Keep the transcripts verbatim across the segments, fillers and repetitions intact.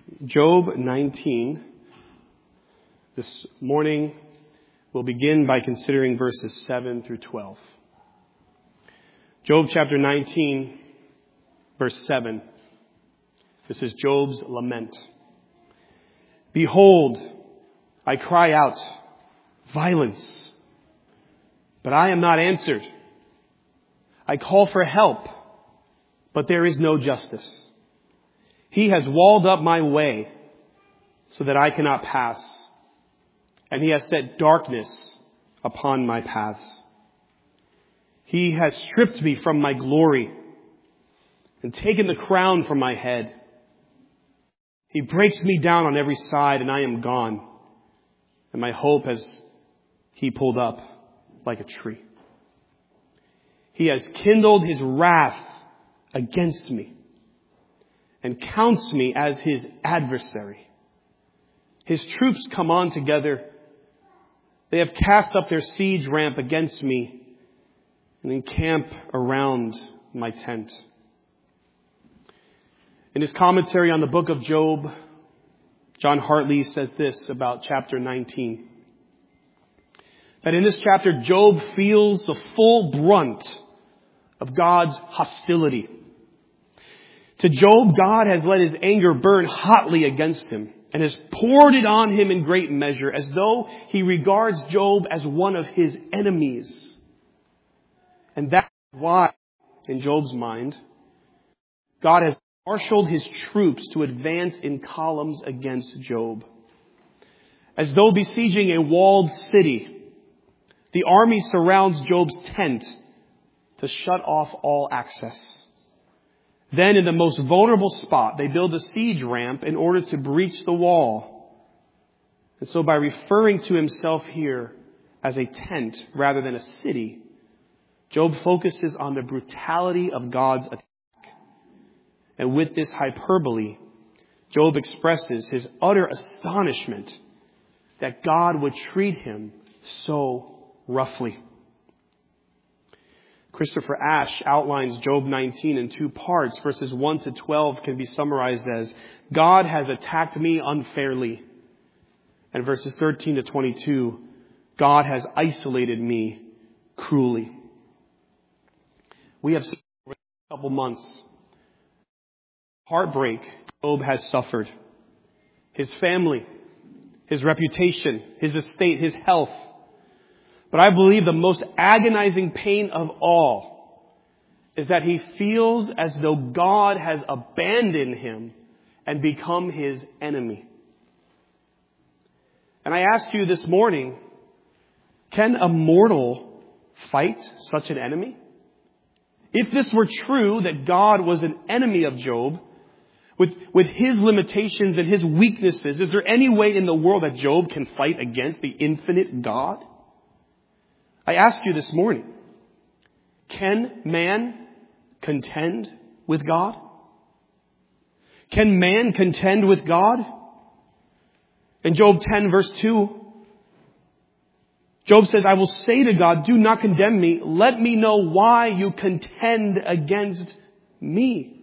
Job nineteen. This morning we'll begin by considering verses seven through twelve. Job chapter nineteen, verse seven. This is Job's lament. Behold, I cry out, violence, but I am not answered. I call for help, but there is no justice. He has walled up my way so that I cannot pass, and he has set darkness upon my paths. He has stripped me from my glory and taken the crown from my head. He breaks me down on every side, and I am gone, and my hope has he pulled up like a tree. He has kindled his wrath against me and counts me as his adversary. His troops come on together. They have cast up their siege ramp against me and encamp around my tent. In his commentary on the book of Job, John Hartley says this about chapter nineteen. That in this chapter, Job feels the full brunt of God's hostility. To Job, God has let his anger burn hotly against him and has poured it on him in great measure, as though he regards Job as one of his enemies. And that's why, in Job's mind, God has marshaled his troops to advance in columns against Job. As though besieging a walled city, the army surrounds Job's tent to shut off all access. Then in the most vulnerable spot, they build a siege ramp in order to breach the wall. And so by referring to himself here as a tent rather than a city, Job focuses on the brutality of God's attack. And with this hyperbole, Job expresses his utter astonishment that God would treat him so roughly. Christopher Ash outlines Job nineteen in two parts. Verses one to twelve can be summarized as, God has attacked me unfairly. And verses thirteen to twenty-two, God has isolated me cruelly. We have seen over a couple months heartbreak Job has suffered. His family, his reputation, his estate, his health. But I believe the most agonizing pain of all is that he feels as though God has abandoned him and become his enemy. And I ask you this morning, can a mortal fight such an enemy? If this were true, that God was an enemy of Job, with, with his limitations and his weaknesses, is there any way in the world that Job can fight against the infinite God? I ask you this morning, can man contend with God? Can man contend with God? In Job ten verse two, Job says, I will say to God, do not condemn me. Let me know why you contend against me.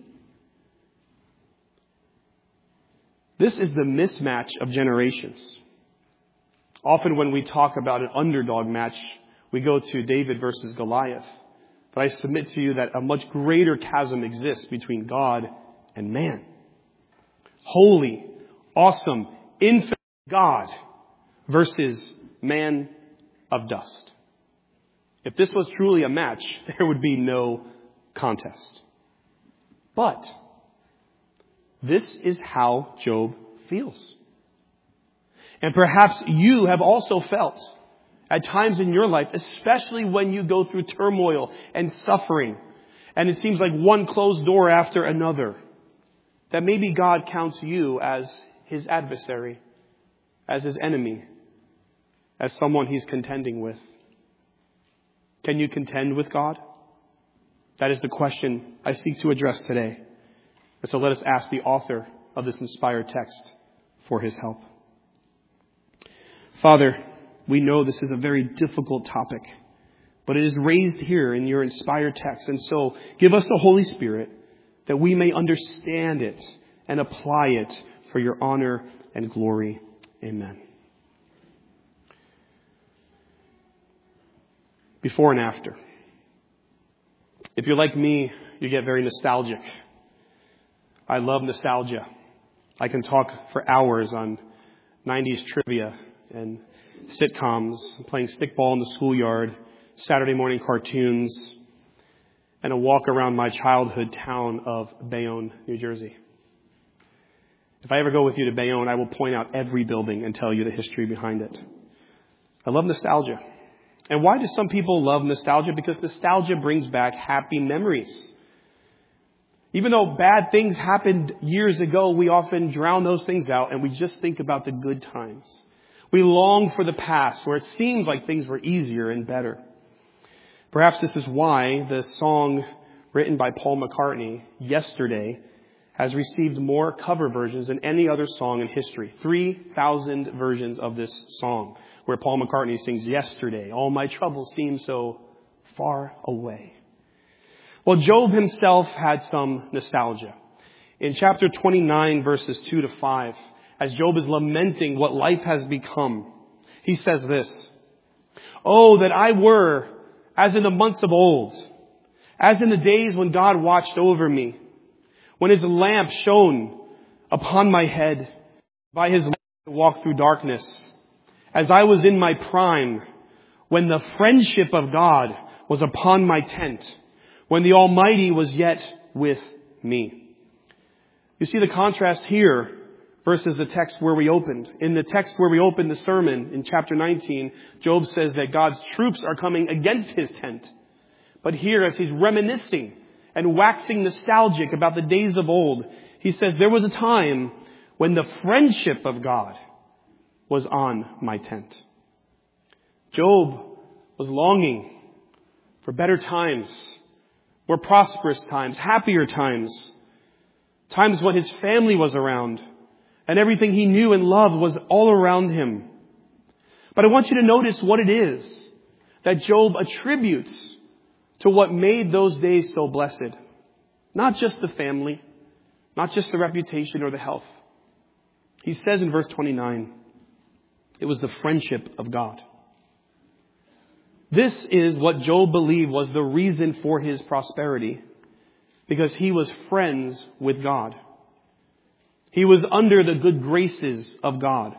This is the mismatch of generations. Often when we talk about an underdog match, we go to David versus Goliath. But I submit to you that a much greater chasm exists between God and man. Holy, awesome, infinite God versus man of dust. If this was truly a match, there would be no contest. But this is how Job feels. And perhaps you have also felt at times in your life, especially when you go through turmoil and suffering, and it seems like one closed door after another, that maybe God counts you as his adversary, as his enemy, as someone he's contending with. Can you contend with God? That is the question I seek to address today. And so let us ask the author of this inspired text for his help. Father, we know this is a very difficult topic, but it is raised here in your inspired text. And so give us the Holy Spirit that we may understand it and apply it for your honor and glory. Amen. Before and after. If you're like me, you get very nostalgic. I love nostalgia. I can talk for hours on nineties trivia and sitcoms, playing stickball in the schoolyard, Saturday morning cartoons, and a walk around my childhood town of Bayonne, New Jersey. If I ever go with you to Bayonne, I will point out every building and tell you the history behind it. I love nostalgia. And why do some people love nostalgia? Because nostalgia brings back happy memories. Even though bad things happened years ago, we often drown those things out and we just think about the good times. We long for the past where it seems like things were easier and better. Perhaps this is why the song written by Paul McCartney, Yesterday, has received more cover versions than any other song in history. three thousand versions of this song, where Paul McCartney sings, Yesterday, all my troubles seem so far away. Well, Job himself had some nostalgia. In chapter twenty-nine, verses two to five, as Job is lamenting what life has become, he says this, "Oh, that I were as in the months of old, as in the days when God watched over me, when his lamp shone upon my head, by his light I walked through darkness, as I was in my prime, when the friendship of God was upon my tent, when the Almighty was yet with me." You see the contrast here versus the text where we opened. In the text where we opened the sermon in chapter nineteen, Job says that God's troops are coming against his tent. But here, as he's reminiscing and waxing nostalgic about the days of old, he says, there was a time when the friendship of God was on my tent. Job was longing for better times, more prosperous times, happier times, times when his family was around and everything he knew and loved was all around him. But I want you to notice what it is that Job attributes to what made those days so blessed. Not just the family, not just the reputation or the health. He says in verse twenty-nine, it was the friendship of God. This is what Job believed was the reason for his prosperity, because he was friends with God. He was under the good graces of God.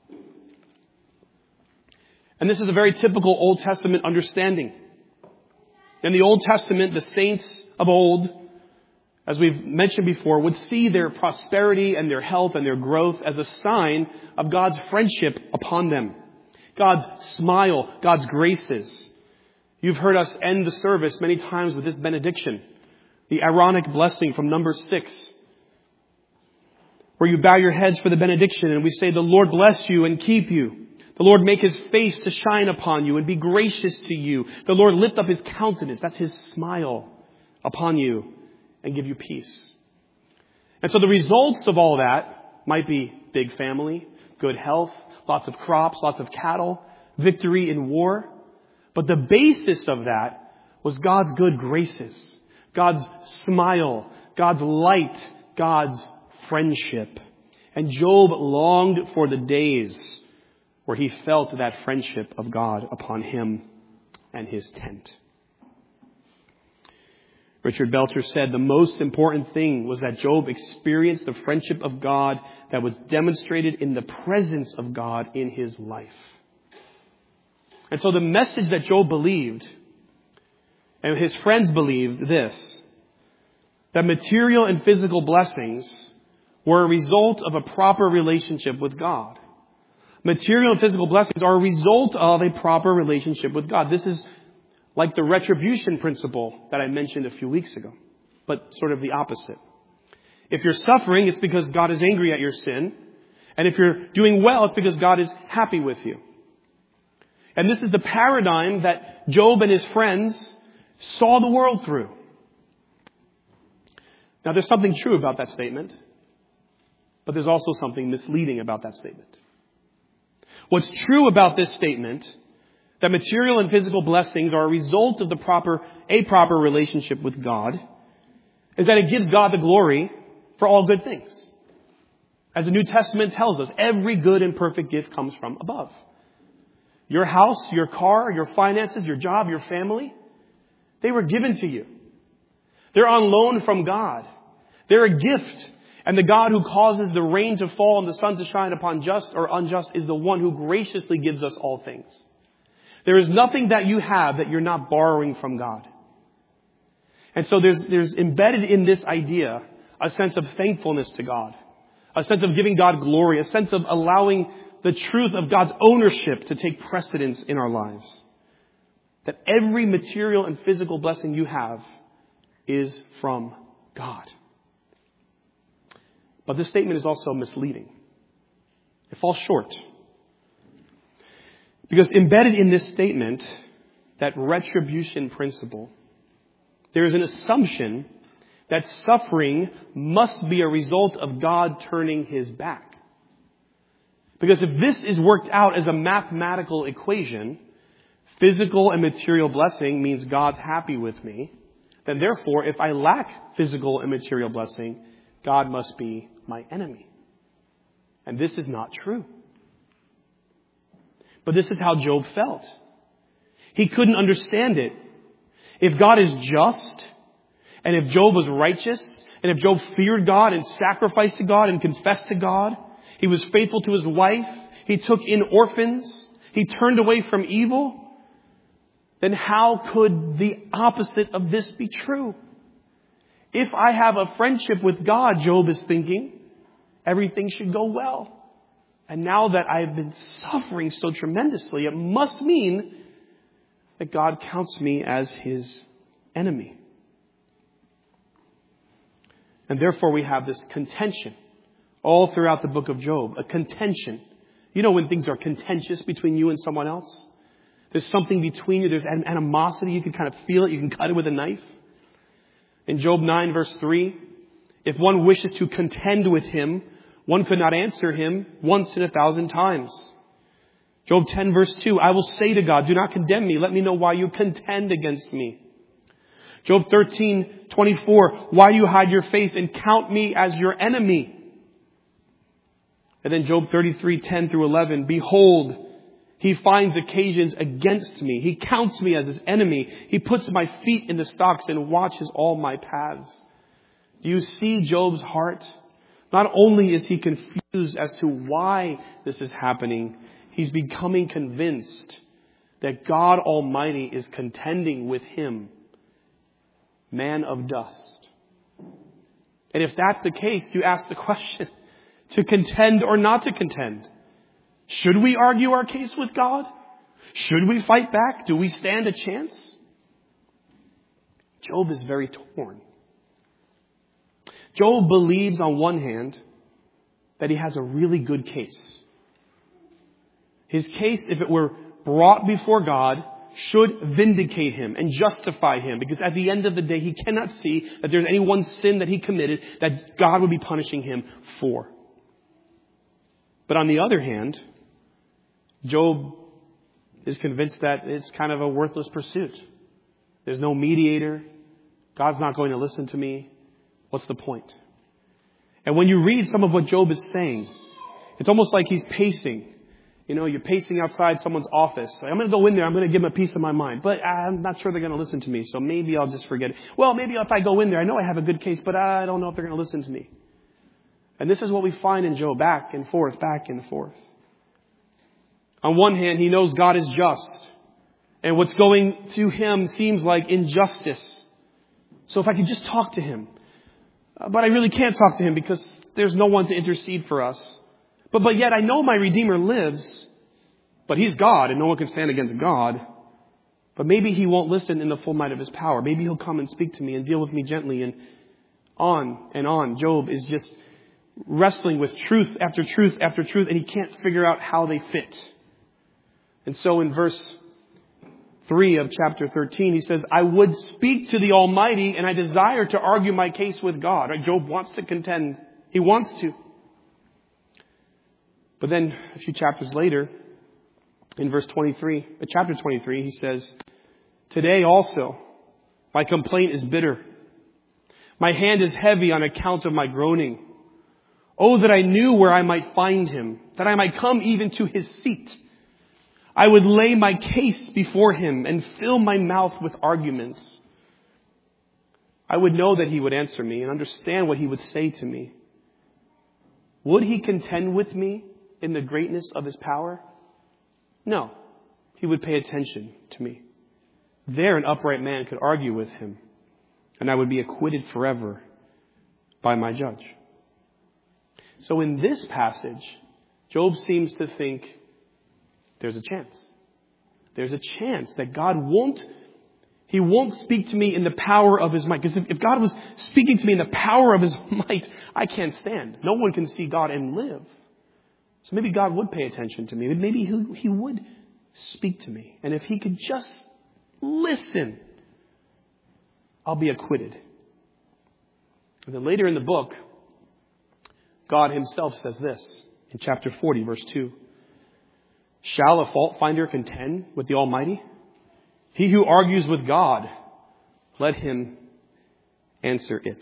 And this is a very typical Old Testament understanding. In the Old Testament, the saints of old, as we've mentioned before, would see their prosperity and their health and their growth as a sign of God's friendship upon them. God's smile, God's graces. You've heard us end the service many times with this benediction, the Aaronic blessing from number six, where you bow your heads for the benediction and we say, the Lord bless you and keep you. The Lord make his face to shine upon you and be gracious to you. The Lord lift up his countenance, that's his smile, upon you and give you peace. And so the results of all that might be big family, good health, lots of crops, lots of cattle, victory in war. But the basis of that was God's good graces, God's smile, God's light, God's friendship. And Job longed for the days where he felt that friendship of God upon him and his tent. Richard Belcher said the most important thing was that Job experienced the friendship of God that was demonstrated in the presence of God in his life. And so the message that Job believed, and his friends believed this, that material and physical blessings were a result of a proper relationship with God. Material and physical blessings are a result of a proper relationship with God. This is like the retribution principle that I mentioned a few weeks ago, but sort of the opposite. If you're suffering, it's because God is angry at your sin. And if you're doing well, it's because God is happy with you. And this is the paradigm that Job and his friends saw the world through. Now, there's something true about that statement, but there's also something misleading about that statement. What's true about this statement, that material and physical blessings are a result of the proper, a proper relationship with God, is that it gives God the glory for all good things. As the New Testament tells us, every good and perfect gift comes from above. Your house, your car, your finances, your job, your family, they were given to you. They're on loan from God. They're a gift. And the God who causes the rain to fall and the sun to shine upon just or unjust is the one who graciously gives us all things. There is nothing that you have that you're not borrowing from God. And so there's, there's embedded in this idea a sense of thankfulness to God, a sense of giving God glory, a sense of allowing the truth of God's ownership to take precedence in our lives. That every material and physical blessing you have is from God. But this statement is also misleading. It falls short. Because embedded in this statement, that retribution principle, there is an assumption that suffering must be a result of God turning his back. Because if this is worked out as a mathematical equation, physical and material blessing means God's happy with me, then therefore, if I lack physical and material blessing, God must be my enemy. And this is not true. But this is how Job felt. He couldn't understand it. If God is just, and if Job was righteous, and if Job feared God and sacrificed to God and confessed to God, he was faithful to his wife, he took in orphans, he turned away from evil, then how could the opposite of this be true? If I have a friendship with God, Job is thinking, everything should go well. And now that I've been suffering so tremendously, it must mean that God counts me as his enemy. And therefore we have this contention all throughout the book of Job, a contention. You know when things are contentious between you and someone else? There's something between you. There's an animosity. You can kind of feel it. You can cut it with a knife. In Job nine verse three, if one wishes to contend with him, one could not answer him once in a thousand times. Job ten verse two, I will say to God, do not condemn me. Let me know why you contend against me. Job thirteen twenty-four, why do you hide your face and count me as your enemy? And then Job thirty-three ten through eleven, behold, he finds occasions against me. He counts me as his enemy. He puts my feet in the stocks and watches all my paths. Do you see Job's heart? Not only is he confused as to why this is happening, he's becoming convinced that God Almighty is contending with him, man of dust. And if that's the case, you ask the question, to contend or not to contend? Should we argue our case with God? Should we fight back? Do we stand a chance? Job is very torn. Job believes on one hand that he has a really good case. His case, if it were brought before God, should vindicate him and justify him, because at the end of the day, he cannot see that there's any one sin that he committed that God would be punishing him for. But on the other hand, Job is convinced that it's kind of a worthless pursuit. There's no mediator. God's not going to listen to me. What's the point? And when you read some of what Job is saying, it's almost like he's pacing. You know, you're pacing outside someone's office. I'm going to go in there. I'm going to give them a piece of my mind. But I'm not sure they're going to listen to me. So maybe I'll just forget it. Well, maybe if I go in there, I know I have a good case, but I don't know if they're going to listen to me. And this is what we find in Job, back and forth, back and forth. On one hand, he knows God is just, and what's going to him seems like injustice. So if I could just talk to him. But I really can't talk to him because there's no one to intercede for us. But, but yet I know my Redeemer lives, but he's God and no one can stand against God. But maybe he won't listen in the full might of his power. Maybe he'll come and speak to me and deal with me gently, and on and on. Job is just wrestling with truth after truth after truth, and he can't figure out how they fit. And so in verse three of chapter thirteen, he says, I would speak to the Almighty and I desire to argue my case with God. Right? Job wants to contend. He wants to. But then a few chapters later, in verse twenty-three, uh, chapter twenty-three, he says, today also my complaint is bitter. My hand is heavy on account of my groaning. Oh, that I knew where I might find him, that I might come even to his seat. I would lay my case before him and fill my mouth with arguments. I would know that he would answer me and understand what he would say to me. Would he contend with me in the greatness of his power? No, he would pay attention to me. There an upright man could argue with him, and I would be acquitted forever by my judge. So in this passage, Job seems to think there's a chance. There's a chance that God won't, He won't speak to me in the power of His might. Because if, if God was speaking to me in the power of His might, I can't stand. No one can see God and live. So maybe God would pay attention to me. Maybe He, he would speak to me. And if He could just listen, I'll be acquitted. And then later in the book, God Himself says this in chapter forty, verse two. Shall a fault finder contend with the Almighty? He who argues with God, let him answer it.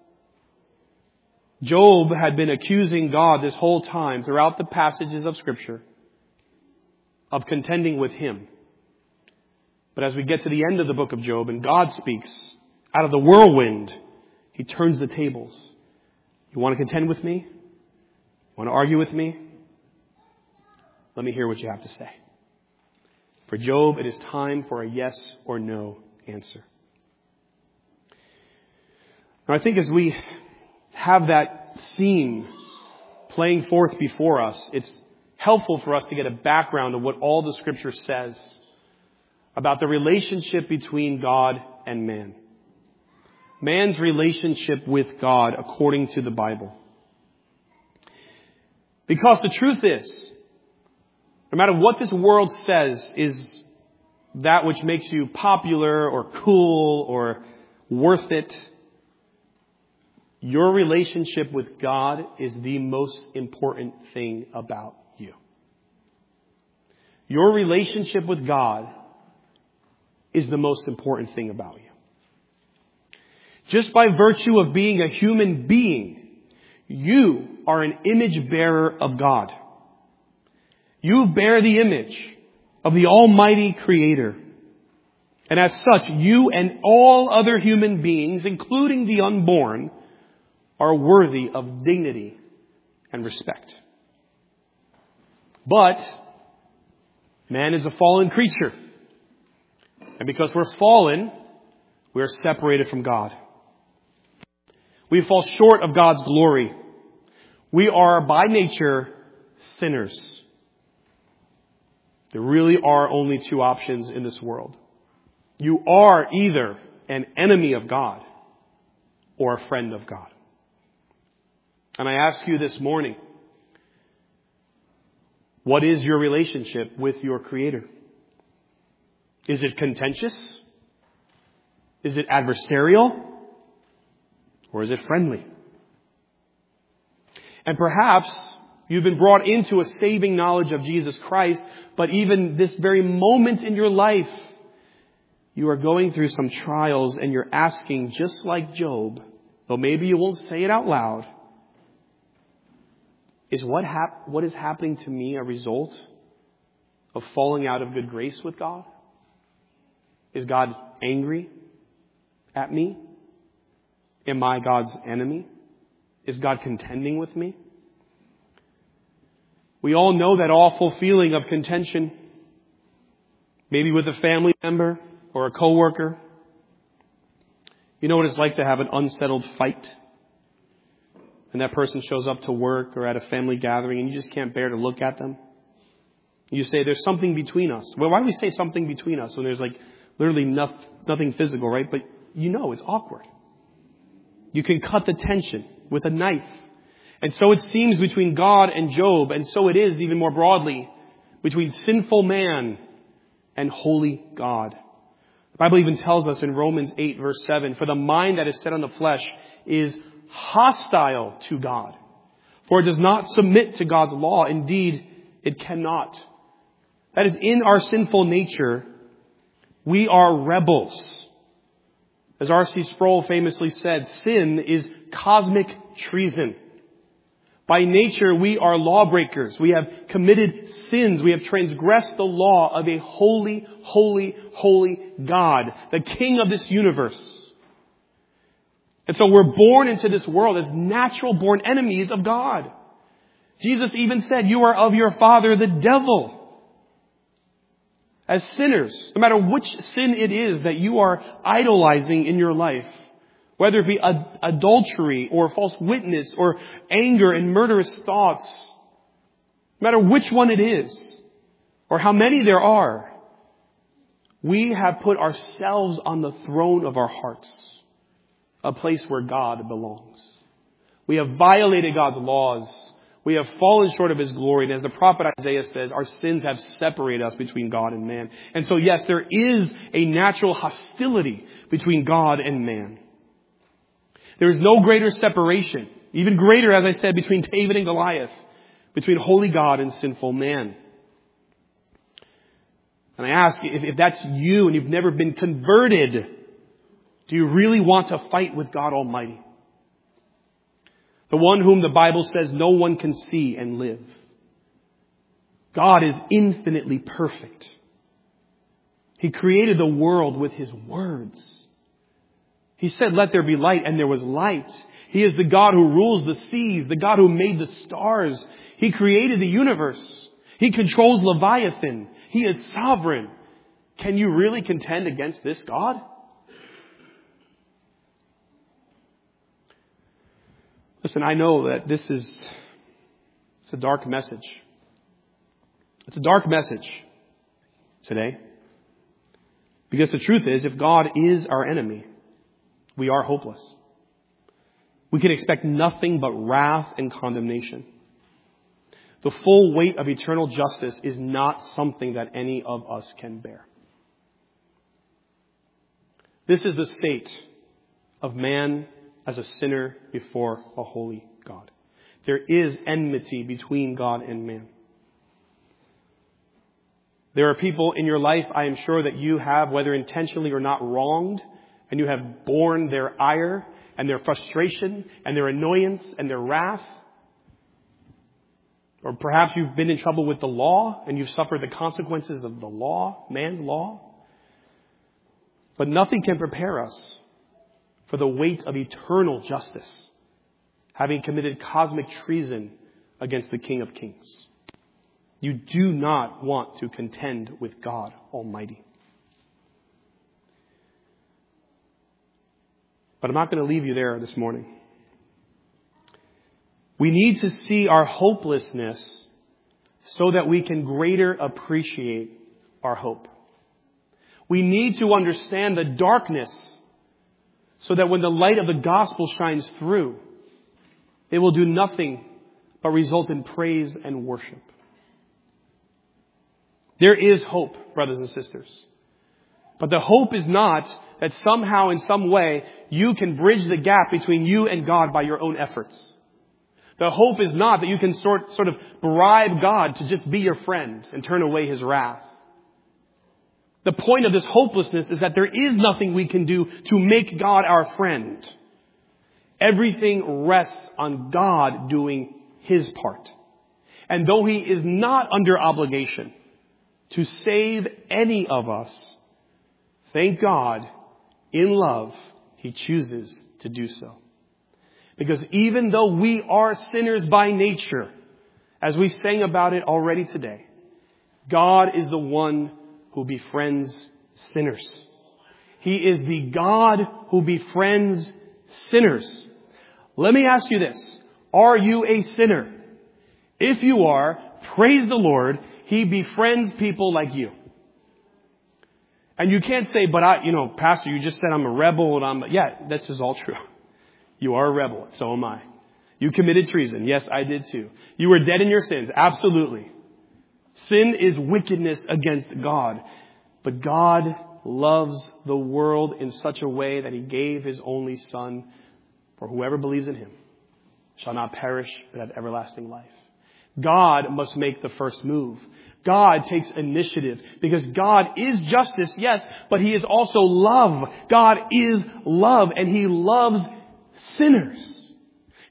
Job had been accusing God this whole time throughout the passages of Scripture of contending with Him. But as we get to the end of the book of Job and God speaks out of the whirlwind, He turns the tables. You want to contend with me? Want to argue with me? Let me hear what you have to say. For Job, it is time for a yes or no answer. Now, I think as we have that scene playing forth before us, it's helpful for us to get a background of what all the Scripture says about the relationship between God and man. Man's relationship with God according to the Bible. Because the truth is, no matter what this world says is that which makes you popular or cool or worth it, your relationship with God is the most important thing about you. Your relationship with God is the most important thing about you. Just by virtue of being a human being, you are an image bearer of God. You bear the image of the Almighty Creator. And as such, you and all other human beings, including the unborn, are worthy of dignity and respect. But man is a fallen creature. And because we're fallen, we are separated from God. We fall short of God's glory. We are by nature sinners. There really are only two options in this world. You are either an enemy of God or a friend of God. And I ask you this morning, what is your relationship with your Creator? Is it contentious? Is it adversarial? Or is it friendly? And perhaps you've been brought into a saving knowledge of Jesus Christ, but even this very moment in your life, you are going through some trials and you're asking, just like Job, though maybe you won't say it out loud, is what hap- what is happening to me a result of falling out of good grace with God? Is God angry at me? Am I God's enemy? Is God contending with me? We all know that awful feeling of contention, maybe with a family member or a coworker. You know what it's like to have an unsettled fight, and that person shows up to work or at a family gathering and you just can't bear to look at them. You say, there's something between us. Well, why do we say something between us when there's like literally nothing, nothing physical, right? But you know it's awkward. You can cut the tension with a knife. And so it seems between God and Job, and so it is even more broadly between sinful man and holy God. The Bible even tells us in Romans eight verse seven, for the mind that is set on the flesh is hostile to God, for it does not submit to God's law. Indeed, it cannot. That is, in our sinful nature, we are rebels. As R C Sproul famously said, sin is cosmic treason. By nature, we are lawbreakers. We have committed sins. We have transgressed the law of a holy, holy, holy God, the King of this universe. And so we're born into this world as natural-born enemies of God. Jesus even said, you are of your father, the devil. As sinners, no matter which sin it is that you are idolizing in your life, whether it be ad- adultery or false witness or anger and murderous thoughts, no matter which one it is or how many there are, we have put ourselves on the throne of our hearts, a place where God belongs. We have violated God's laws. We have fallen short of His glory. And as the prophet Isaiah says, our sins have separated us between God and man. And so yes, there is a natural hostility between God and man. There is no greater separation, even greater, as I said, between David and Goliath, between holy God and sinful man. And I ask, if, if that's you and you've never been converted, do you really want to fight with God Almighty? The one whom the Bible says no one can see and live. God is infinitely perfect. He created the world with His words. He said, let there be light, and there was light. He is the God who rules the seas, the God who made the stars. He created the universe. He controls Leviathan. He is sovereign. Can you really contend against this God? Listen, I know that this is it's a dark message. It's a dark message today. Because the truth is, if God is our enemy, we are hopeless. We can expect nothing but wrath and condemnation. The full weight of eternal justice is not something that any of us can bear. This is the state of man as a sinner before a holy God. There is enmity between God and man. There are people in your life, I am sure, that you have, whether intentionally or not, wronged, and you have borne their ire and their frustration and their annoyance and their wrath. Or perhaps you've been in trouble with the law and you've suffered the consequences of the law, man's law. But nothing can prepare us for the weight of eternal justice, having committed cosmic treason against the King of Kings. You do not want to contend with God Almighty. But I'm not going to leave you there this morning. We need to see our hopelessness so that we can greater appreciate our hope. We need to understand the darkness so that when the light of the gospel shines through, it will do nothing but result in praise and worship. There is hope, brothers and sisters. But the hope is not that somehow, in some way, you can bridge the gap between you and God by your own efforts. The hope is not that you can sort, sort of bribe God to just be your friend and turn away His wrath. The point of this hopelessness is that there is nothing we can do to make God our friend. Everything rests on God doing His part. And though He is not under obligation to save any of us, thank God, in love, He chooses to do so. Because even though we are sinners by nature, as we sang about it already today, God is the one who befriends sinners. He is the God who befriends sinners. Let me ask you this. Are you a sinner? If you are, praise the Lord, He befriends people like you. And you can't say, but I, you know, Pastor, you just said I'm a rebel and I'm, yeah, this is all true. You are a rebel. So am I. You committed treason. Yes, I did too. You were dead in your sins. Absolutely. Sin is wickedness against God. But God loves the world in such a way that He gave His only Son, for whoever believes in Him shall not perish but have everlasting life. God must make the first move. God takes initiative because God is justice, yes, but He is also love. God is love and He loves sinners.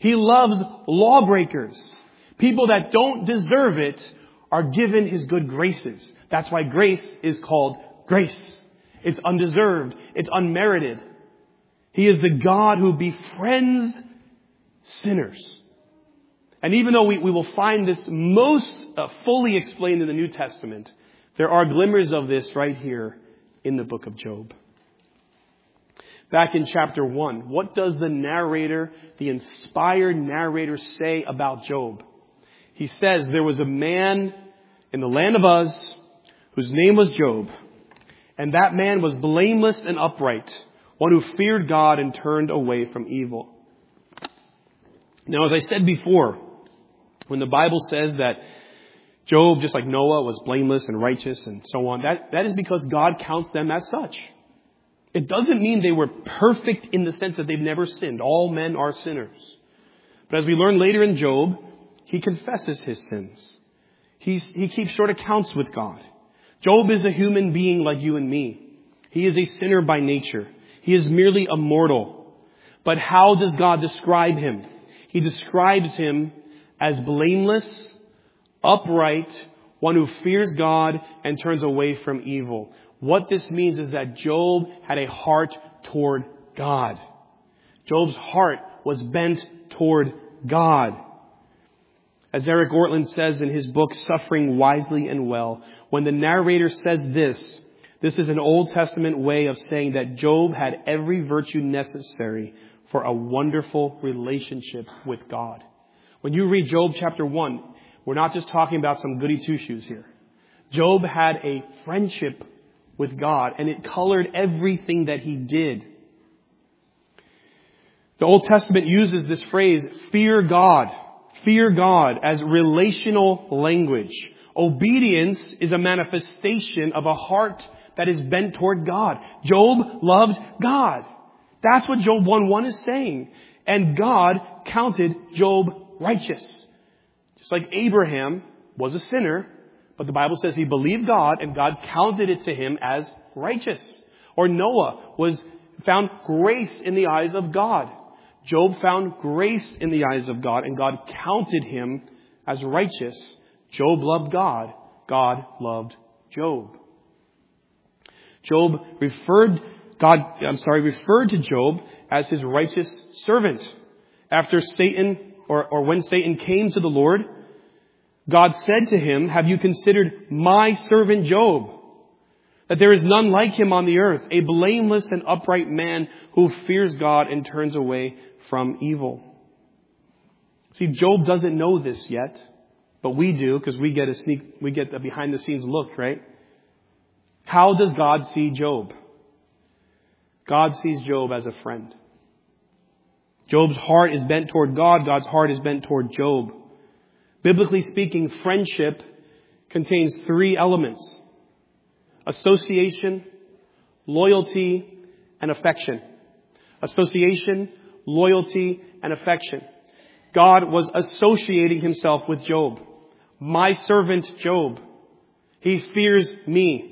He loves lawbreakers. People that don't deserve it are given His good graces. That's why grace is called grace. It's undeserved. It's unmerited. He is the God who befriends sinners. And even though we, we will find this most uh, fully explained in the New Testament, there are glimmers of this right here in the book of Job. Back in chapter one, what does the narrator, the inspired narrator, say about Job? He says there was a man in the land of Uz whose name was Job. And that man was blameless and upright, one who feared God and turned away from evil. Now, as I said before, when the Bible says that Job, just like Noah, was blameless and righteous and so on, that, that is because God counts them as such. It doesn't mean they were perfect in the sense that they've never sinned. All men are sinners. But as we learn later in Job, he confesses his sins. He's, he keeps short accounts with God. Job is a human being like you and me. He is a sinner by nature. He is merely a mortal. But how does God describe him? He describes him as blameless, upright, one who fears God and turns away from evil. What this means is that Job had a heart toward God. Job's heart was bent toward God. As Eric Ortland says in his book, Suffering Wisely and Well, when the narrator says this, this is an Old Testament way of saying that Job had every virtue necessary for a wonderful relationship with God. When you read Job chapter one, we're not just talking about some goody two-shoes here. Job had a friendship with God, and it colored everything that he did. The Old Testament uses this phrase, fear God. Fear God as relational language. Obedience is a manifestation of a heart that is bent toward God. Job loved God. That's what Job one one is saying. And God counted Job righteous. Just like Abraham was a sinner, but the Bible says he believed God and God counted it to him as righteous. Or Noah was found grace in the eyes of God. Job found grace in the eyes of God and God counted him as righteous. Job loved God. God loved Job. Job referred, God, I'm sorry, referred to Job as his righteous servant. After Satan, or, or when Satan came to the Lord, God said to him, have you considered my servant Job? That there is none like him on the earth, a blameless and upright man who fears God and turns away from evil. See, Job doesn't know this yet, but we do because we get a sneak, we get a behind the scenes look, right? How does God see Job? God sees Job as a friend. Job's heart is bent toward God. God's heart is bent toward Job. Biblically speaking, friendship contains three elements: association, loyalty, and affection. Association, loyalty, and affection. God was associating himself with Job. My servant Job. He fears me.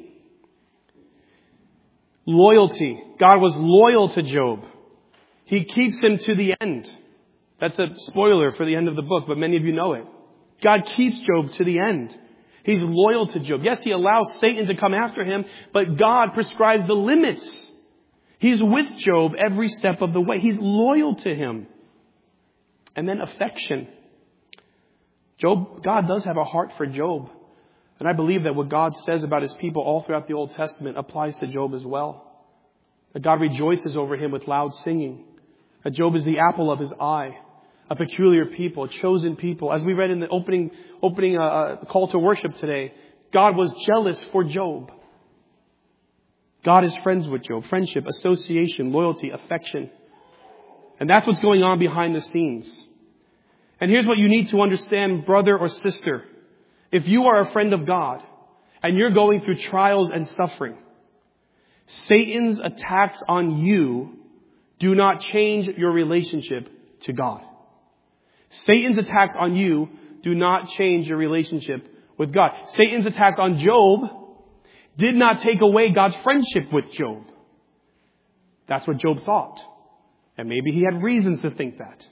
Loyalty. God was loyal to Job. He keeps him to the end. That's a spoiler for the end of the book, but many of you know it. God keeps Job to the end. He's loyal to Job. Yes, he allows Satan to come after him, but God prescribes the limits. He's with Job every step of the way. He's loyal to him. And then affection. Job, God does have a heart for Job. And I believe that what God says about his people all throughout the Old Testament applies to Job as well. That God rejoices over him with loud singing. That Job is the apple of his eye. A peculiar people, a chosen people. As we read in the opening, opening uh, call to worship today, God was jealous for Job. God is friends with Job. Friendship, association, loyalty, affection. And that's what's going on behind the scenes. And here's what you need to understand, brother or sister. If you are a friend of God and you're going through trials and suffering, Satan's attacks on you do not change your relationship to God. Satan's attacks on you do not change your relationship with God. Satan's attacks on Job did not take away God's friendship with Job. That's what Job thought. And maybe he had reasons to think that.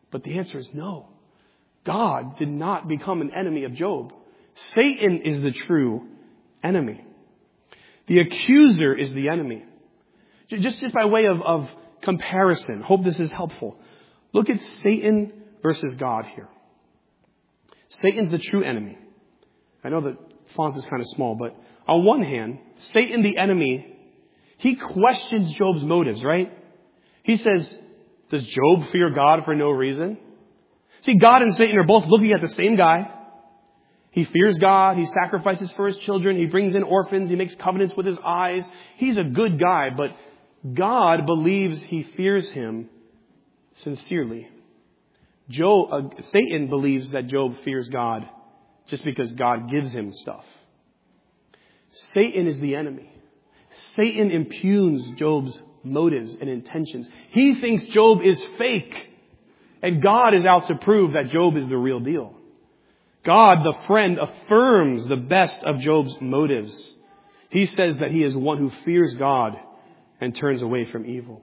But the answer is no. God did not become an enemy of Job. Satan is the true enemy. The accuser is the enemy. Just, just by way of, of comparison, hope this is helpful. Look at Satan versus God here. Satan's the true enemy. I know the font is kind of small, but on one hand, Satan, the enemy, he questions Job's motives, right? He says, does Job fear God for no reason? See, God and Satan are both looking at the same guy. He fears God. He sacrifices for his children. He brings in orphans. He makes covenants with his eyes. He's a good guy, but God believes he fears him sincerely. Job, uh, Satan believes that Job fears God just because God gives him stuff. Satan is the enemy. Satan impugns Job's motives and intentions. He thinks Job is fake, and God is out to prove that Job is the real deal. God, the friend, affirms the best of Job's motives. He says that he is one who fears God and turns away from evil.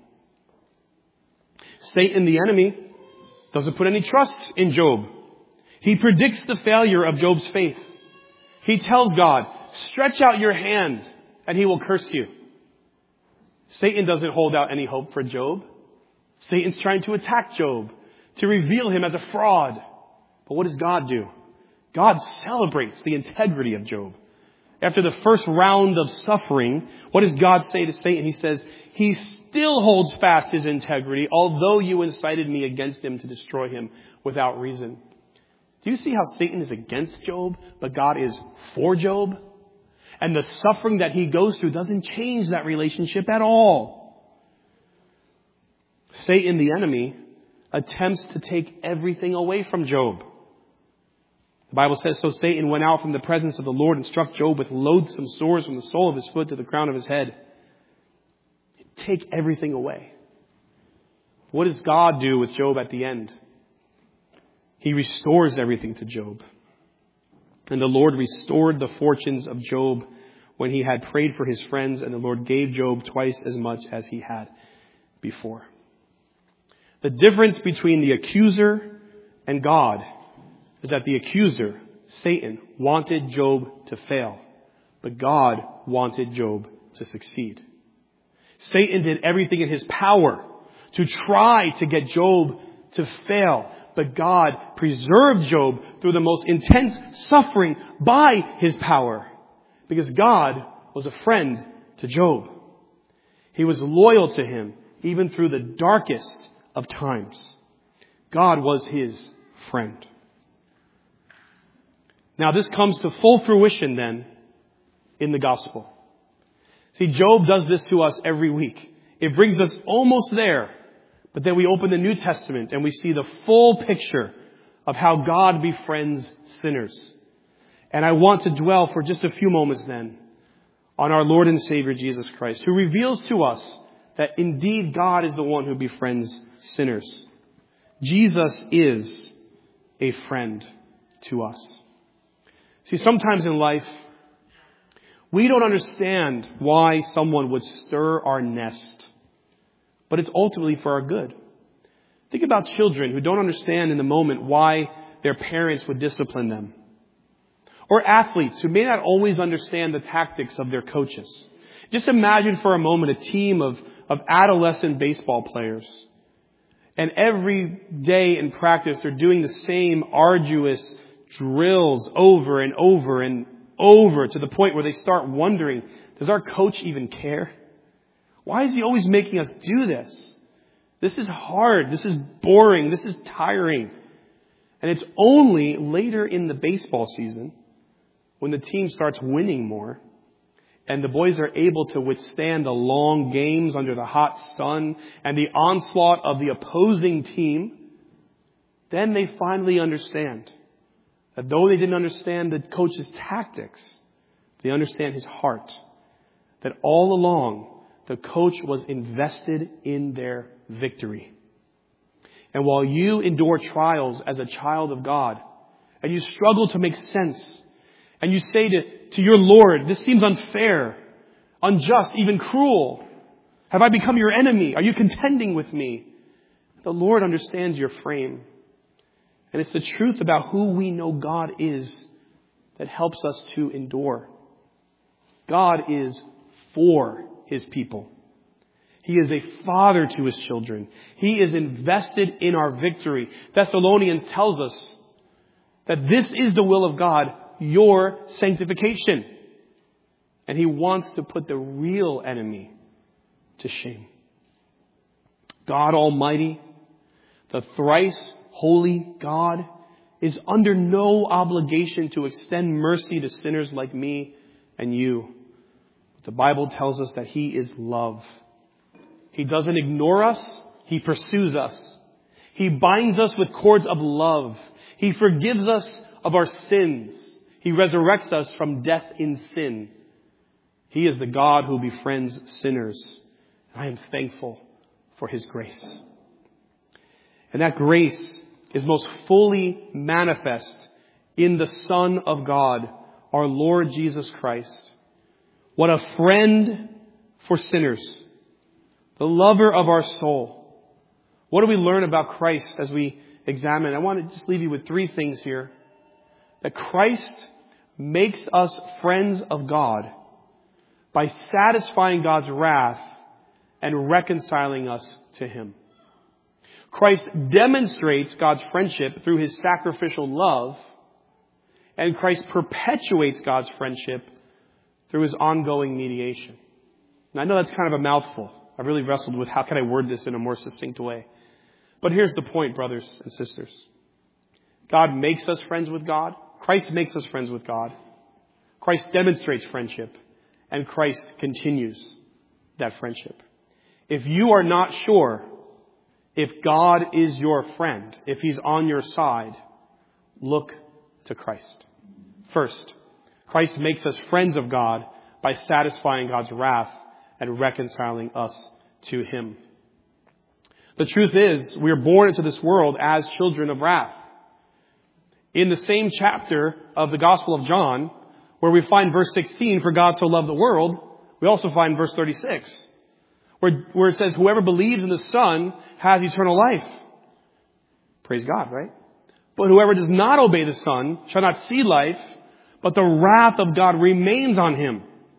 Satan, the enemy, doesn't put any trust in Job. He predicts the failure of Job's faith. He tells God, stretch out your hand and he will curse you. Satan doesn't hold out any hope for Job. Satan's trying to attack Job, to reveal him as a fraud. But what does God do? God celebrates the integrity of Job. After the first round of suffering, what does God say to Satan? He says, he still holds fast his integrity, although you incited me against him to destroy him without reason. Do you see how Satan is against Job, but God is for Job? And the suffering that he goes through doesn't change that relationship at all. Satan, the enemy, attempts to take everything away from Job. The Bible says, so Satan went out from the presence of the Lord and struck Job with loathsome sores from the sole of his foot to the crown of his head. Take everything away. What does God do with Job at the end? He restores everything to Job. And the Lord restored the fortunes of Job when he had prayed for his friends, and the Lord gave Job twice as much as he had before. The difference between the accuser and God is that the accuser, Satan, wanted Job to fail, but God wanted Job to succeed. Satan did everything in his power to try to get Job to fail, but God preserved Job through the most intense suffering by his power, because God was a friend to Job. He was loyal to him even through the darkest of times. God was his friend. Now this comes to full fruition then in the gospel. See, Job does this to us every week. It brings us almost there. But then we open the New Testament and we see the full picture of how God befriends sinners. And I want to dwell for just a few moments then on our Lord and Savior Jesus Christ, who reveals to us that indeed God is the one who befriends sinners. Jesus is a friend to us. See, sometimes in life, we don't understand why someone would stir our nest, but it's ultimately for our good. Think about children who don't understand in the moment why their parents would discipline them. Or athletes who may not always understand the tactics of their coaches. Just imagine for a moment a team of, of adolescent baseball players. And every day in practice, they're doing the same arduous drills over and over and over to the point where they start wondering, does our coach even care? Why is he always making us do this? This is hard. This is boring. This is tiring. And it's only later in the baseball season when the team starts winning more and the boys are able to withstand the long games under the hot sun and the onslaught of the opposing team, then they finally understand that though they didn't understand the coach's tactics, they understand his heart. That all along, the coach was invested in their victory. And while you endure trials as a child of God, and you struggle to make sense, and you say to, to your Lord, this seems unfair, unjust, even cruel. Have I become your enemy? Are you contending with me? The Lord understands your frame. And it's the truth about who we know God is that helps us to endure. God is for His people. He is a father to His children. He is invested in our victory. Thessalonians tells us that this is the will of God, your sanctification. And He wants to put the real enemy to shame. God Almighty, the thrice holy God, is under no obligation to extend mercy to sinners like me and you. The Bible tells us that He is love. He doesn't ignore us. He pursues us. He binds us with cords of love. He forgives us of our sins. He resurrects us from death in sin. He is the God who befriends sinners. I am thankful for His grace. And that grace is most fully manifest in the Son of God, our Lord Jesus Christ. What a friend for sinners. The lover of our soul. What do we learn about Christ as we examine? I want to just leave you with three things here. That Christ makes us friends of God by satisfying God's wrath and reconciling us to Him. Christ demonstrates God's friendship through His sacrificial love, and Christ perpetuates God's friendship through His ongoing mediation. And I know that's kind of a mouthful. I really wrestled with how can I word this in a more succinct way. But here's the point, brothers and sisters. God makes us friends with God. Christ makes us friends with God. Christ demonstrates friendship. And Christ continues that friendship. If you are not sure if God is your friend, if He's on your side, look to Christ. First, Christ makes us friends of God by satisfying God's wrath and reconciling us to Him. The truth is, we are born into this world as children of wrath. In the same chapter of the Gospel of John, where we find verse sixteen, for God so loved the world, we also find verse thirty-six, where, where it says, whoever believes in the Son has eternal life. Praise God, right? But whoever does not obey the Son shall not see life, but the wrath of God remains on him.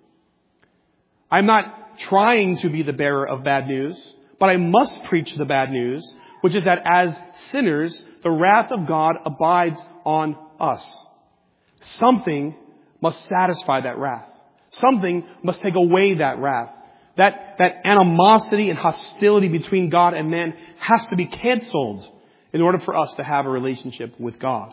I'm not trying to be the bearer of bad news, but I must preach the bad news, which is that as sinners, the wrath of God abides on us. Something must satisfy that wrath. Something must take away that wrath. That, that animosity and hostility between God and man has to be canceled in order for us to have a relationship with God.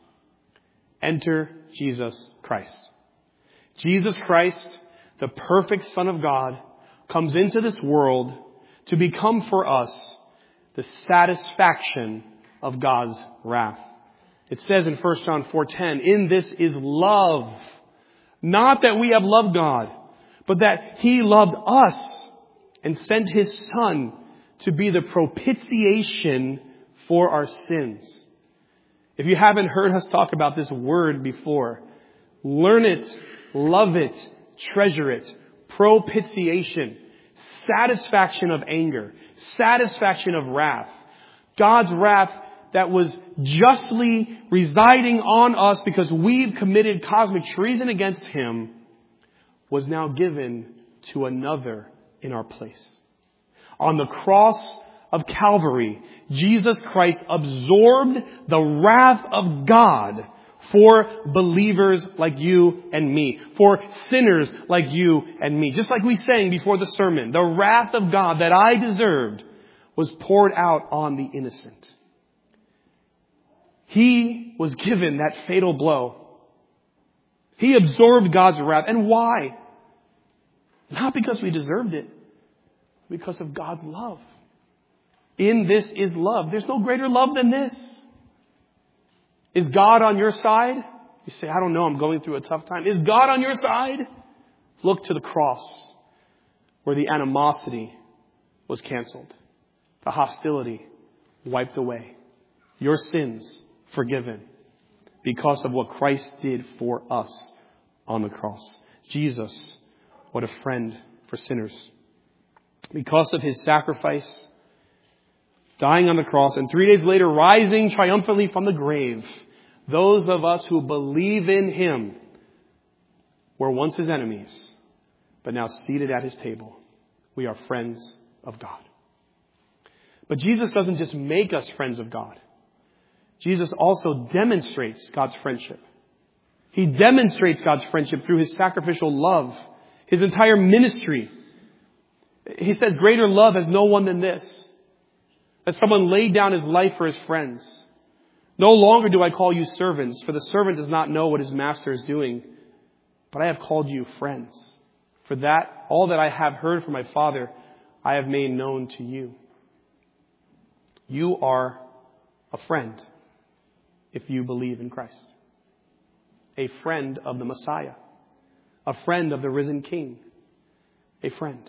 Enter Jesus Christ. Jesus Christ, the perfect Son of God, comes into this world to become for us the satisfaction of God's wrath. It says in First John four ten, in this is love. Not that we have loved God, but that He loved us and sent His Son to be the propitiation for our sins. If you haven't heard us talk about this word before, learn it, love it, treasure it. Propitiation. Satisfaction of anger. Satisfaction of wrath. God's wrath that was justly residing on us because we've committed cosmic treason against Him was now given to another in our place. On the cross of Calvary, Jesus Christ absorbed the wrath of God for believers like you and me. For sinners like you and me. Just like we sang before the sermon, the wrath of God that I deserved was poured out on the innocent. He was given that fatal blow. He absorbed God's wrath. And why? Not because we deserved it, because of God's love. In this is love. There's no greater love than this. Is God on your side? You say, I don't know, I'm going through a tough time. Is God on your side? Look to the cross where the animosity was canceled. The hostility wiped away. Your sins forgiven because of what Christ did for us on the cross. Jesus, what a friend for sinners. Because of His sacrifice, dying on the cross, and three days later rising triumphantly from the grave. Those of us who believe in Him were once His enemies, but now seated at His table. We are friends of God. But Jesus doesn't just make us friends of God. Jesus also demonstrates God's friendship. He demonstrates God's friendship through His sacrificial love, His entire ministry. He says, greater love has no one than this, that someone laid down his life for his friends. No longer do I call you servants, for the servant does not know what his master is doing, but I have called you friends. For that, all that I have heard from my Father, I have made known to you. You are a friend if you believe in Christ. A friend of the Messiah. A friend of the risen King. A friend.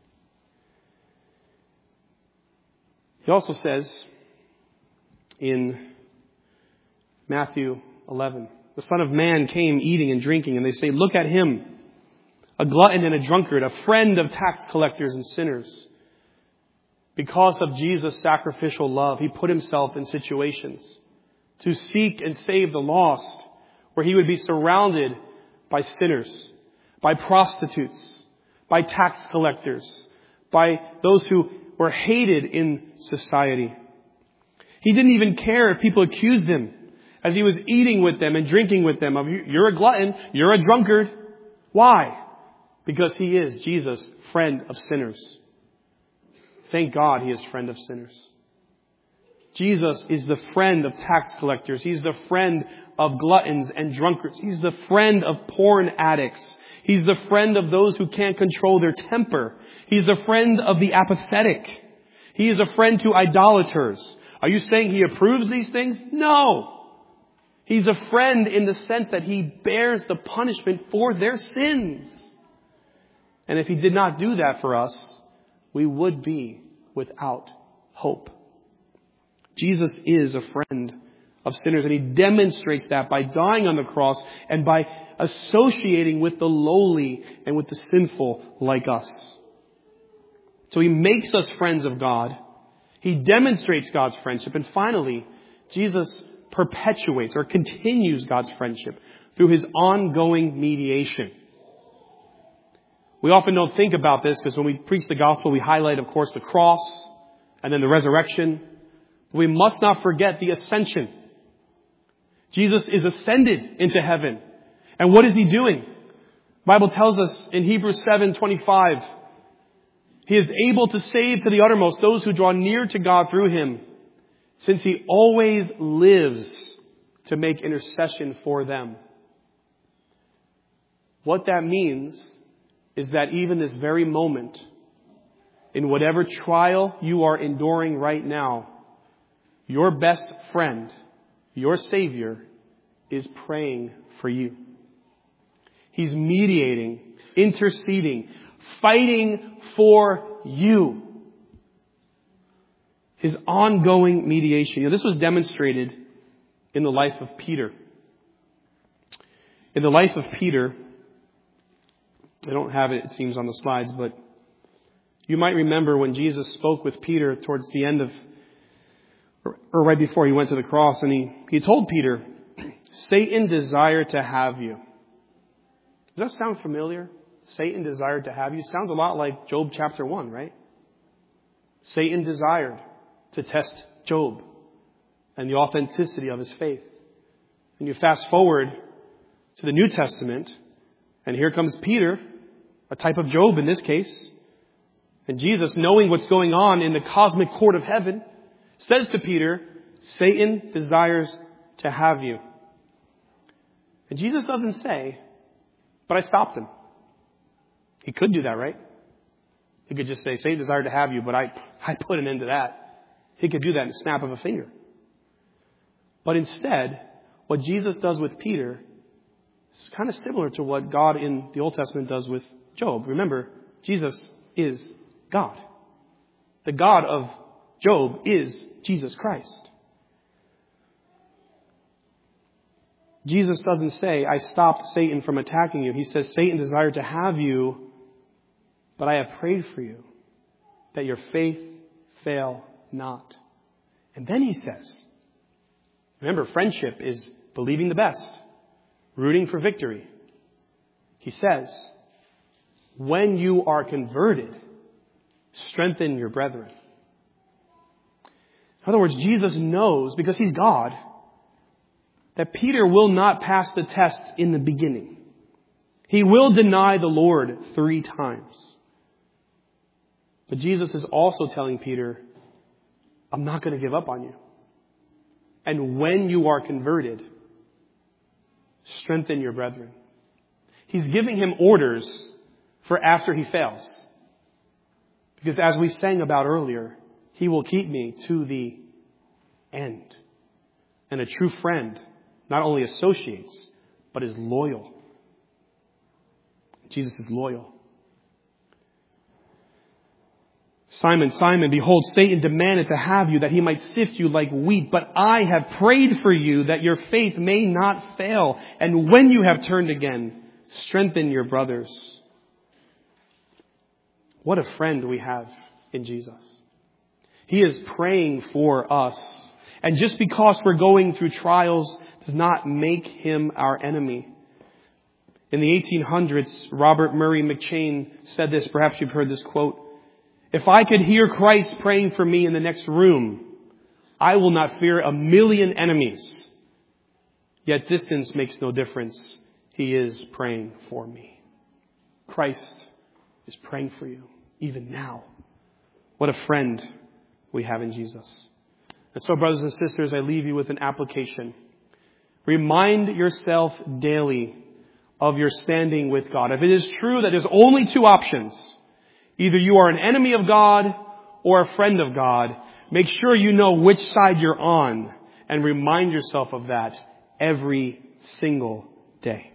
He also says in Matthew eleven, the Son of Man came eating and drinking, and they say, look at him, a glutton and a drunkard, a friend of tax collectors and sinners. Because of Jesus' sacrificial love, He put Himself in situations to seek and save the lost, where He would be surrounded by sinners, by prostitutes, by tax collectors, by those who were hated in society. He didn't even care if people accused Him as He was eating with them and drinking with them of, you're a glutton, you're a drunkard. Why? Because He is, Jesus, friend of sinners. Thank God He is friend of sinners. Jesus is the friend of tax collectors. He's the friend of gluttons and drunkards. He's the friend of porn addicts. He's the friend of those who can't control their temper. He's a friend of the apathetic. He is a friend to idolaters. Are you saying He approves these things? No. He's a friend in the sense that He bears the punishment for their sins. And if He did not do that for us, we would be without hope. Jesus is a friend of sinners, and He demonstrates that by dying on the cross and by associating with the lowly and with the sinful like us. So He makes us friends of God. He demonstrates God's friendship. And finally, Jesus perpetuates or continues God's friendship through His ongoing mediation. We often don't think about this because when we preach the gospel, we highlight, of course, the cross and then the resurrection. We must not forget the ascension. Jesus is ascended into heaven. And what is He doing? The Bible tells us in Hebrews seven twenty-five, He is able to save to the uttermost those who draw near to God through Him, since He always lives to make intercession for them. What that means is that even this very moment, in whatever trial you are enduring right now, your best friend, your Savior, is praying for you. He's mediating, interceding, fighting for you. His ongoing mediation. You know, this was demonstrated in the life of Peter. In the life of Peter, I don't have it, it seems, on the slides, but you might remember when Jesus spoke with Peter towards the end of, or, or right before He went to the cross, and he, he told Peter, Satan desired to have you. Does that sound familiar? Satan desired to have you. Sounds a lot like Job chapter one, right? Satan desired to test Job and the authenticity of his faith. And you fast forward to the New Testament, and here comes Peter, a type of Job in this case. And Jesus, knowing what's going on in the cosmic court of heaven, says to Peter, Satan desires to have you. And Jesus doesn't say, but I stopped him. He could do that, right? He could just say, Satan desired to have you, but I, I put an end to that. He could do that in a snap of a finger. But instead, what Jesus does with Peter is kind of similar to what God in the Old Testament does with Job. Remember, Jesus is God. The God of Job is Jesus Christ. Jesus doesn't say, I stopped Satan from attacking you. He says, Satan desired to have you, but I have prayed for you, that your faith fail not. And then he says, remember, friendship is believing the best, rooting for victory. He says, when you are converted, strengthen your brethren. In other words, Jesus knows, because he's God, that Peter will not pass the test in the beginning. He will deny the Lord three times. But Jesus is also telling Peter, I'm not going to give up on you. And when you are converted, strengthen your brethren. He's giving him orders for after he fails. Because as we sang about earlier, he will keep me to the end. And a true friend not only associates, but is loyal. Jesus is loyal. Simon, Simon, behold, Satan demanded to have you that he might sift you like wheat. But I have prayed for you that your faith may not fail. And when you have turned again, strengthen your brothers. What a friend we have in Jesus. He is praying for us. And just because we're going through trials does not make him our enemy. In the eighteen hundreds, Robert Murray McCheyne said this. Perhaps you've heard this quote. If I could hear Christ praying for me in the next room, I will not fear a million enemies. Yet distance makes no difference. He is praying for me. Christ is praying for you, even now. What a friend we have in Jesus. And so, brothers and sisters, I leave you with an application. Remind yourself daily of your standing with God. If it is true that there's only two options, either you are an enemy of God or a friend of God, make sure you know which side you're on and remind yourself of that every single day.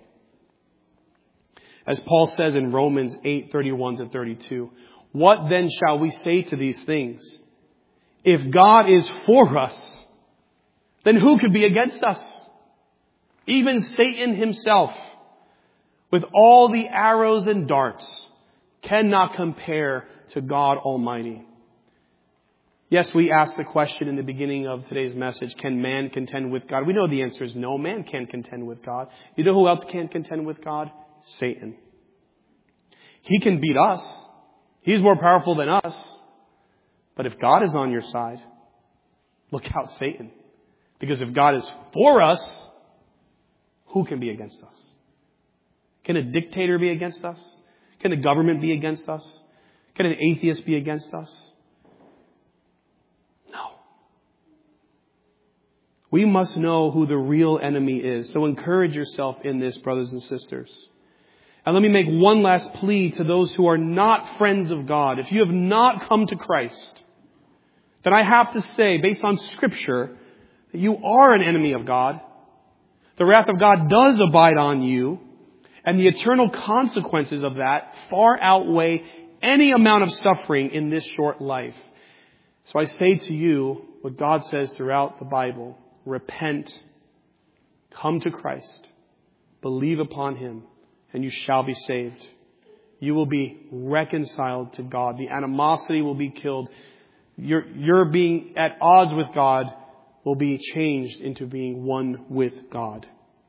As Paul says in Romans eight, thirty-one to thirty-two, what then shall we say to these things? If God is for us, then who could be against us? Even Satan himself, with all the arrows and darts, cannot compare to God Almighty. Yes, we asked the question in the beginning of today's message, can man contend with God? We know the answer is no, man can't contend with God. You know who else can't contend with God? Satan. He can beat us. He's more powerful than us. But if God is on your side, look out, Satan. Because if God is for us, who can be against us? Can a dictator be against us? Can the government be against us? Can an atheist be against us? No. We must know who the real enemy is. So encourage yourself in this, brothers and sisters. And let me make one last plea to those who are not friends of God. If you have not come to Christ, then I have to say, based on Scripture, that you are an enemy of God. The wrath of God does abide on you. And the eternal consequences of that far outweigh any amount of suffering in this short life. So I say to you what God says throughout the Bible. Repent. Come to Christ. Believe upon Him. And you shall be saved. You will be reconciled to God. The animosity will be killed. Your, your being at odds with God will be changed into being one with God.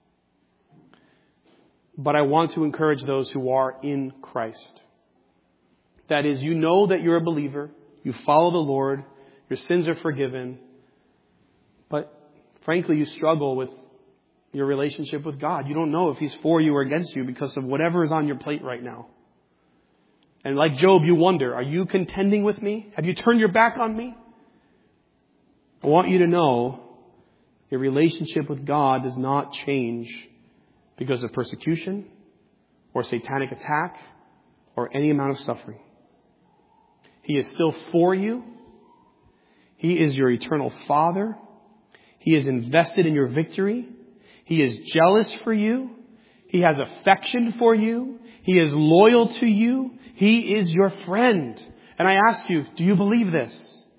But I want to encourage those who are in Christ. That is, you know that you're a believer. You follow the Lord. Your sins are forgiven. But frankly, you struggle with your relationship with God. You don't know if He's for you or against you because of whatever is on your plate right now. And like Job, you wonder, are you contending with me? Have you turned your back on me? I want you to know your relationship with God does not change because of persecution or satanic attack or any amount of suffering. He is still for you. He is your eternal Father. He is invested in your victory. He is jealous for you. He has affection for you. He is loyal to you. He is your friend. And I ask you, do you believe this?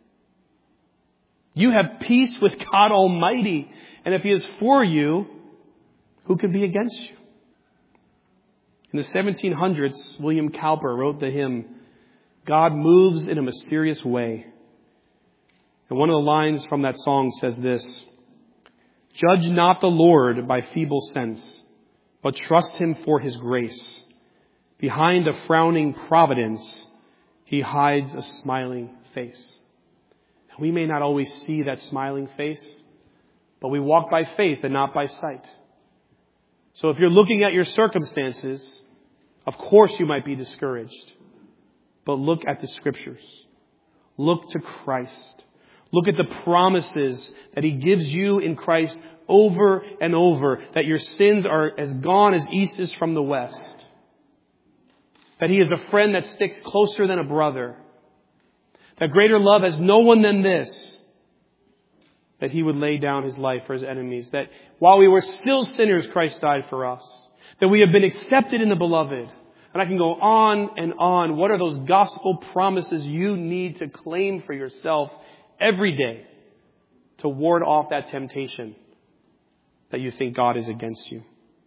You have peace with God Almighty. And if He is for you, who can be against you? In the seventeen hundreds, William Cowper wrote the hymn, God moves in a mysterious way. And one of the lines from that song says this: "Judge not the Lord by feeble sense, but trust him for his grace. Behind a frowning providence, he hides a smiling face." And we may not always see that smiling face, but we walk by faith and not by sight. So if you're looking at your circumstances, of course you might be discouraged. But look at the Scriptures. Look to Christ. Look at the promises that He gives you in Christ over and over, that your sins are as gone as east is from the west. That He is a friend that sticks closer than a brother. That greater love has no one than this, that He would lay down His life for His enemies. That while we were still sinners, Christ died for us. That we have been accepted in the Beloved. And I can go on and on. What are those gospel promises you need to claim for yourself every day to ward off that temptation that you think God is against you?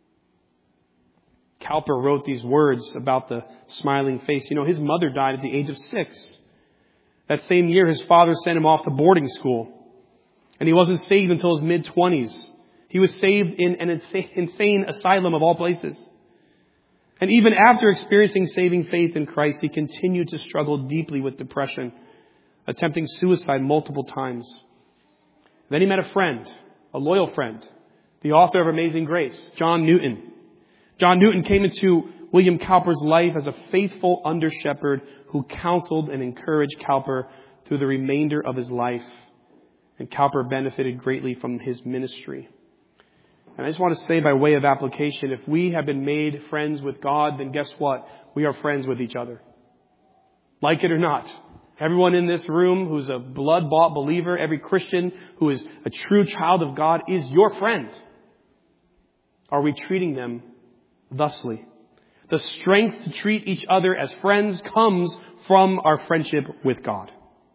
Cowper wrote these words about the smiling face. You know, his mother died at the age of six. That same year, his father sent him off to boarding school. And he wasn't saved until his mid-twenties. He was saved in an insane asylum of all places. And even after experiencing saving faith in Christ, he continued to struggle deeply with depression, attempting suicide multiple times. Then he met a friend, a loyal friend, the author of Amazing Grace, John Newton. John Newton came into William Cowper's life as a faithful under-shepherd who counseled and encouraged Cowper through the remainder of his life. And Cowper benefited greatly from his ministry. And I just want to say by way of application, if we have been made friends with God, then guess what? We are friends with each other. Like it or not. Everyone in this room who's a blood-bought believer, every Christian who is a true child of God is your friend. Are we treating them thusly? The strength to treat each other as friends comes from our friendship with God.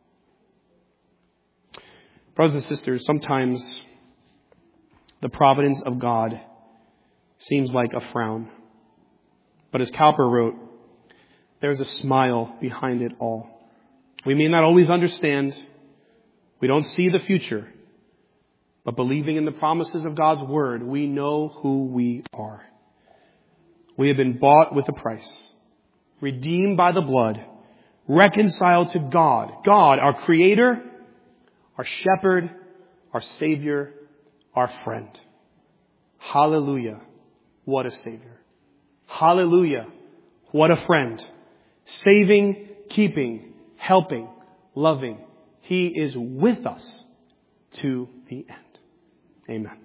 Brothers and sisters, sometimes the providence of God seems like a frown. But as Cowper wrote, there's a smile behind it all. We may not always understand. We don't see the future. But believing in the promises of God's Word, we know who we are. We have been bought with a price, redeemed by the blood, reconciled to God. God, our Creator, our Shepherd, our Savior, our friend. Hallelujah. What a Savior. Hallelujah. What a friend. Saving, keeping, helping, loving. He is with us to the end. Amen.